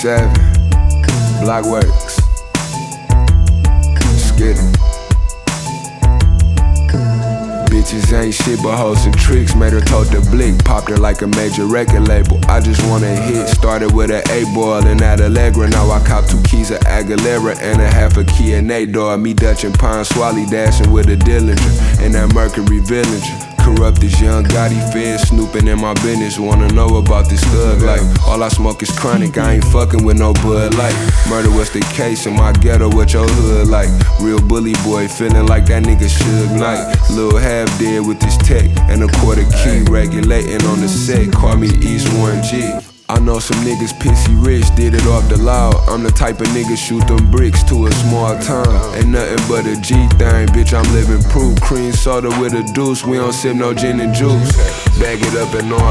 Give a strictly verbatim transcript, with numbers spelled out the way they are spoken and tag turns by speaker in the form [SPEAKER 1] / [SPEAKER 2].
[SPEAKER 1] seven, Blockworks, Skittle. Bitches ain't shit but hoes and tricks. Made her tote the blick, popped her like a major record label. I just want a hit, started with an eight-ball and at Allegra. Now I cop two keys of Aguilera and a half a key and eight door. Me Dutch and Pine Swally dashing with a Dillinger and that Mercury Villinger. Corrupt this young Gotti fed, snooping in my business. Wanna know about this thug life. All I smoke is chronic, I ain't fucking with no Bud Light. Murder was the case in my ghetto, what your hood like? Real bully boy, feeling like that nigga Suge Knight. Lil' half dead with this tech and a quarter key. Regulating on the set, call me East Warren G. I know some niggas pissy rich, did it off the loud. I'm the type of nigga shoot them bricks to a small town. Ain't nothing but a G thing, bitch, I'm living proof. Cream soda with a deuce, we don't sip no gin and juice. Bag it up and all